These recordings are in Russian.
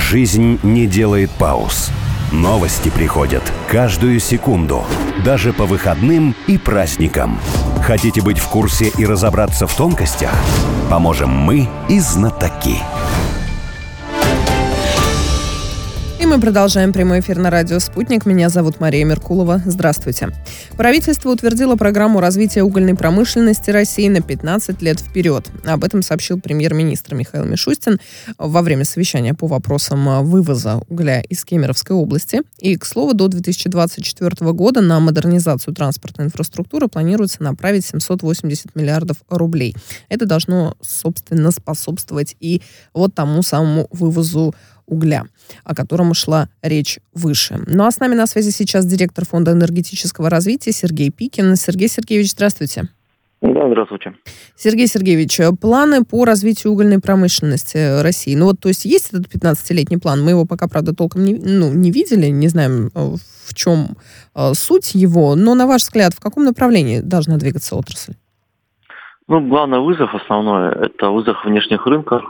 Жизнь не делает пауз. Новости приходят каждую секунду, даже по выходным и праздникам. Хотите быть в курсе и разобраться в тонкостях? Поможем мы и знатоки. И мы продолжаем прямой эфир на радио «Спутник». Меня зовут Мария Меркулова. Здравствуйте. Правительство утвердило программу развития угольной промышленности России на 15 лет вперед. Об этом сообщил премьер-министр Михаил Мишустин во время совещания по вопросам вывоза угля из Кемеровской области. И, к слову, до 2024 года на модернизацию транспортной инфраструктуры планируется направить 780 миллиардов рублей. Это должно, собственно, способствовать и вот тому самому вывозу угля, о котором шла речь выше. Ну а с нами на связи сейчас директор Фонда энергетического развития Сергей Пикин. Сергей Сергеевич, здравствуйте. Да, здравствуйте. Сергей Сергеевич, планы по развитию угольной промышленности России. Ну вот, то есть есть этот 15-летний план. Мы его пока, правда, толком не видели, не знаем, в чем суть его. Но, на ваш взгляд, в каком направлении должна двигаться отрасль? Главный вызов основной – это вызов внешних рынков.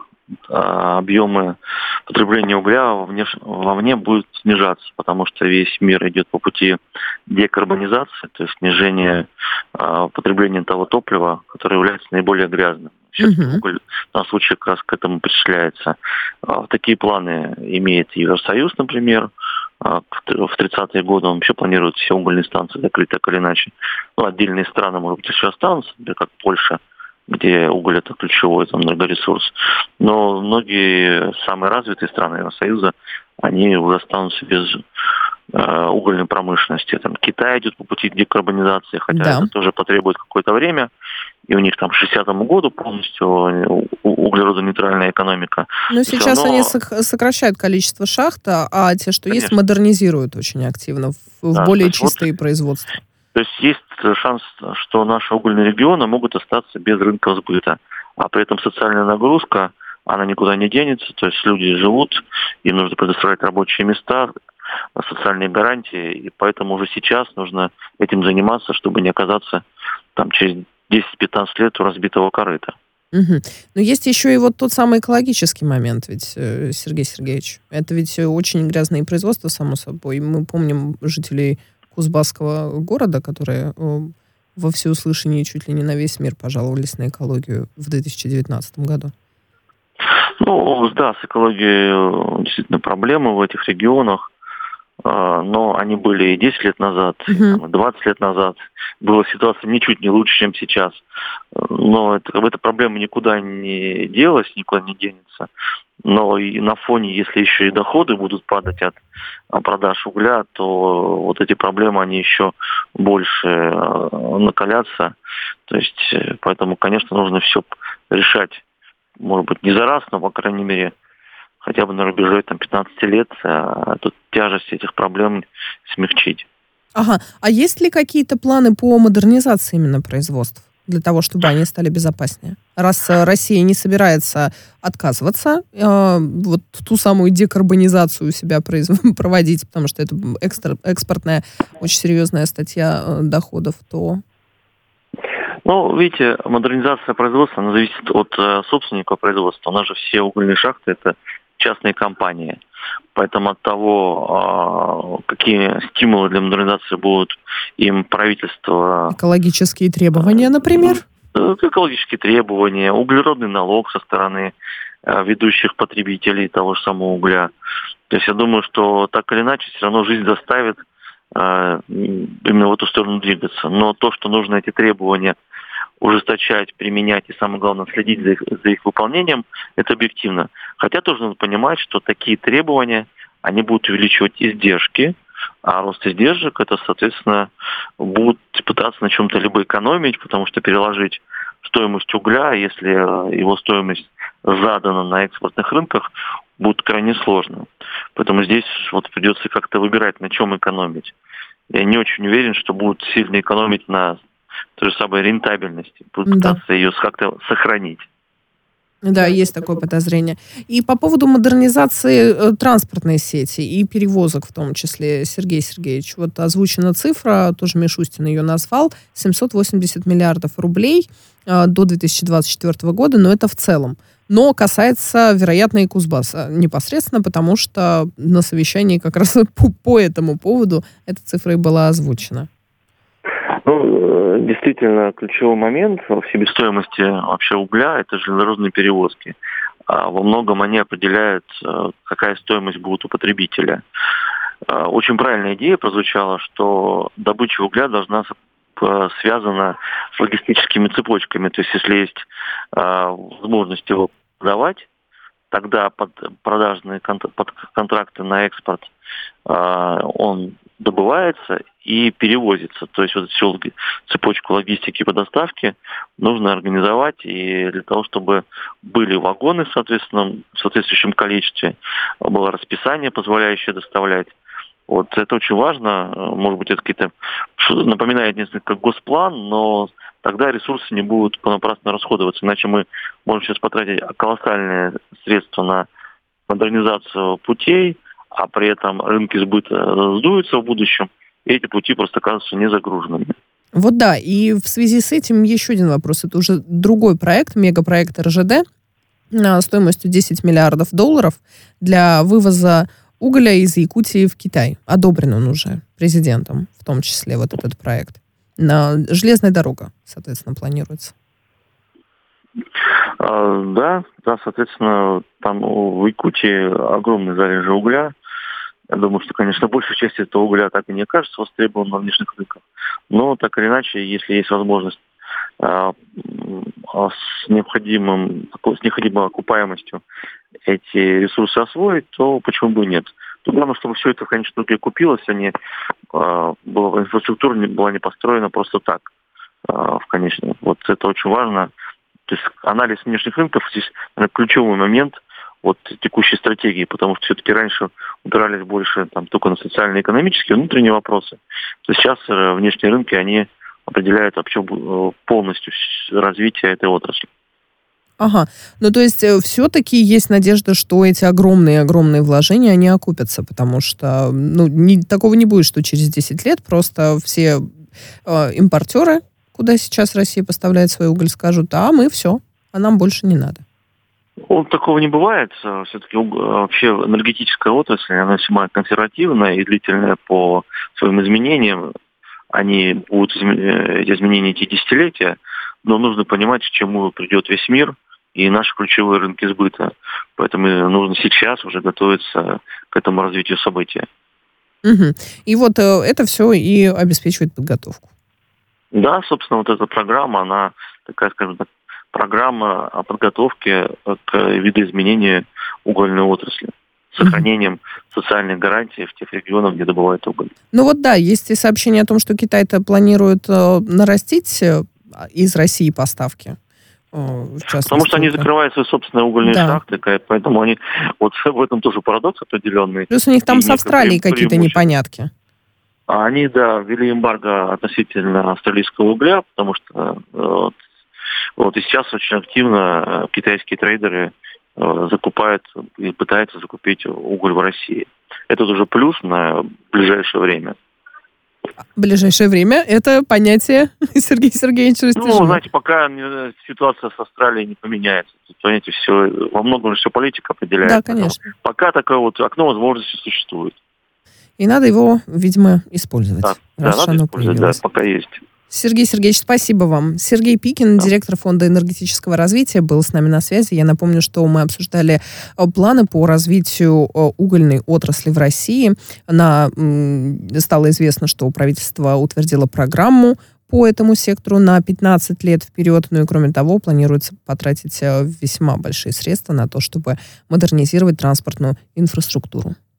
Объемы потребления угля вовне будут снижаться, потому что весь мир идет по пути декарбонизации, то есть снижения потребления того топлива, которое является наиболее грязным. Уголь в данном случае как раз к этому причисляется. Такие планы имеет Евросоюз, например. В 30-е годы он вообще планирует все угольные станции закрыть так или иначе. Отдельные страны, может быть, еще останутся, например, как Польша, где уголь – это ключевой энергоресурс. Но многие самые развитые страны Евросоюза, они уже останутся без угольной промышленности. Китай идет по пути декарбонизации, хотя это тоже потребует какое-то время. И у них к 60-му году полностью углеродонейтральная экономика. Но сейчас они сокращают количество шахт, а те, что есть, модернизируют очень активно в более чистые производства. То есть шанс, что наши угольные регионы могут остаться без рынка сбыта. А при этом социальная нагрузка, она никуда не денется. То есть люди живут, им нужно предоставлять рабочие места, социальные гарантии. И поэтому уже сейчас нужно этим заниматься, чтобы не оказаться через 10-15 лет у разбитого корыта. Угу. Но есть еще и вот тот самый экологический момент, ведь, Сергей Сергеевич. Это ведь очень грязные производства, само собой. Мы помним жителей Кузбасского города, которые во всеуслышание чуть ли не на весь мир пожаловались на экологию в 2019 году. Да, с экологией действительно проблемы в этих регионах, но они были и 10 лет назад, и 20 лет назад. Была ситуация ничуть не лучше, чем сейчас. Но эта проблема никуда не делась, никуда не денется. Но и на фоне, если еще и доходы будут падать от продаж угля, то вот эти проблемы, они еще больше накалятся. То есть, поэтому, конечно, нужно все решать, может быть, не за раз, но, по крайней мере, хотя бы на рубеже 15 лет, тут тяжесть этих проблем смягчить. Ага. А есть ли какие-то планы по модернизации именно производств? Для того, чтобы они стали безопаснее. Раз Россия не собирается отказываться, вот ту самую декарбонизацию у себя проводить, потому что это экспортная, очень серьезная статья доходов, то... Видите, модернизация производства, она зависит от собственника производства. У нас же все угольные шахты – это частные компании. Поэтому от того, какие стимулы для модернизации будут им правительство... Экологические требования, например? Экологические требования, углеродный налог со стороны ведущих потребителей того же самого угля. То есть я думаю, что так или иначе все равно жизнь заставит именно в эту сторону двигаться. Но то, что нужно эти требования ужесточать, применять и, самое главное, следить за их выполнением, это объективно. Хотя тоже надо понимать, что такие требования, они будут увеличивать издержки, а рост издержек, это, соответственно, будут пытаться на чем-то либо экономить, потому что переложить стоимость угля, если его стоимость задана на экспортных рынках, будет крайне сложно. Поэтому здесь придется как-то выбирать, на чем экономить. Я не очень уверен, что будут сильно экономить на той же самой рентабельности. Будут пытаться ее как-то сохранить. Да, есть такое подозрение. И по поводу модернизации транспортной сети и перевозок в том числе, Сергей Сергеевич, озвучена цифра, тоже Мишустин ее назвал, 780 миллиардов рублей до 2024 года, но это в целом. но касается, вероятно, и Кузбасса непосредственно, потому что на совещании как раз по этому поводу эта цифра и была озвучена. Действительно, ключевой момент в себестоимости вообще угля – это железнодорожные перевозки. Во многом они определяют, какая стоимость будет у потребителя. Очень правильная идея прозвучала, что добыча угля должна связана с логистическими цепочками. То есть, если есть возможность его продавать, тогда под продажные под контракты на экспорт он добывается и перевозится. То есть, вот всю цепочку логистики по доставке нужно организовать, и для того, чтобы были вагоны, соответственно, в соответствующем количестве, было расписание, позволяющее доставлять. Вот это очень важно. Может быть, это какие-то напоминает несколько госплан, но тогда ресурсы не будут понапрасну расходоваться. Иначе мы можем сейчас потратить колоссальные средства на модернизацию путей, а при этом рынки сбыта сдуются в будущем, и эти пути просто оказываются незагруженными. Вот да, и в связи с этим еще один вопрос. Это уже другой проект, мегапроект РЖД, стоимостью $10 миллиардов для вывоза угля из Якутии в Китай. Одобрен он уже президентом, в том числе вот этот проект. Железная дорога, соответственно, планируется. Да, соответственно, там в Якутии огромные залежи угля. Я думаю, что, конечно, большая часть этого угля так и не окажется востребованным на внешних рынках. Но, так или иначе, если есть возможность с необходимой окупаемостью эти ресурсы освоить, то почему бы и нет. Тут главное, чтобы все это, конечно, купилось, инфраструктура была не построена просто так, в конечном. Вот это очень важно. То есть анализ внешних рынков здесь, наверное, ключевой момент текущей стратегии, потому что все-таки раньше упирались больше только на социально-экономические, внутренние вопросы. То есть сейчас внешние рынки, они определяют вообще полностью развитие этой отрасли. Ага. То есть все-таки есть надежда, что эти огромные вложения, они окупятся, потому что такого не будет, что через 10 лет просто все импортеры, куда сейчас Россия поставляет свой уголь, скажут, а нам больше не надо. Такого не бывает. Все-таки вообще энергетическая отрасль, она весьма консервативная и длительная по своим изменениям. Эти изменения идти десятилетия, но нужно понимать, к чему придет весь мир и наши ключевые рынки сбыта. Поэтому нужно сейчас уже готовиться к этому развитию события. Угу. И это все и обеспечивает подготовку. Да, собственно, эта программа, она такая, скажем так, программа о подготовке к видоизменению угольной отрасли с сохранением социальных гарантий в тех регионах, где добывают уголь. Есть и сообщение о том, что Китай-то планирует нарастить из России поставки. Потому что они закрывают свои собственные угольные шахты, поэтому они в этом тоже парадокс определенный. Плюс у них там с Австралией какие-то непонятки. Они, ввели эмбарго относительно австралийского угля, потому что и сейчас очень активно китайские трейдеры закупают и пытаются закупить уголь в России. Это уже плюс на ближайшее время. Ближайшее время – это понятие, Сергей Сергеевич, растяжимо. Знаете, пока ситуация с Австралией не поменяется. Тут, понимаете, все, во многом все политика определяет. Да, конечно. Пока такое окно возможности существует. И надо его, видимо, использовать. Да, надо использовать, пока есть. Сергей Сергеевич, спасибо вам. Сергей Пикин, директор Фонда энергетического развития, был с нами на связи. Я напомню, что мы обсуждали планы по развитию угольной отрасли в России. Стало известно, что правительство утвердило программу по этому сектору на 15 лет вперед. И кроме того, планируется потратить весьма большие средства на то, чтобы модернизировать транспортную инфраструктуру.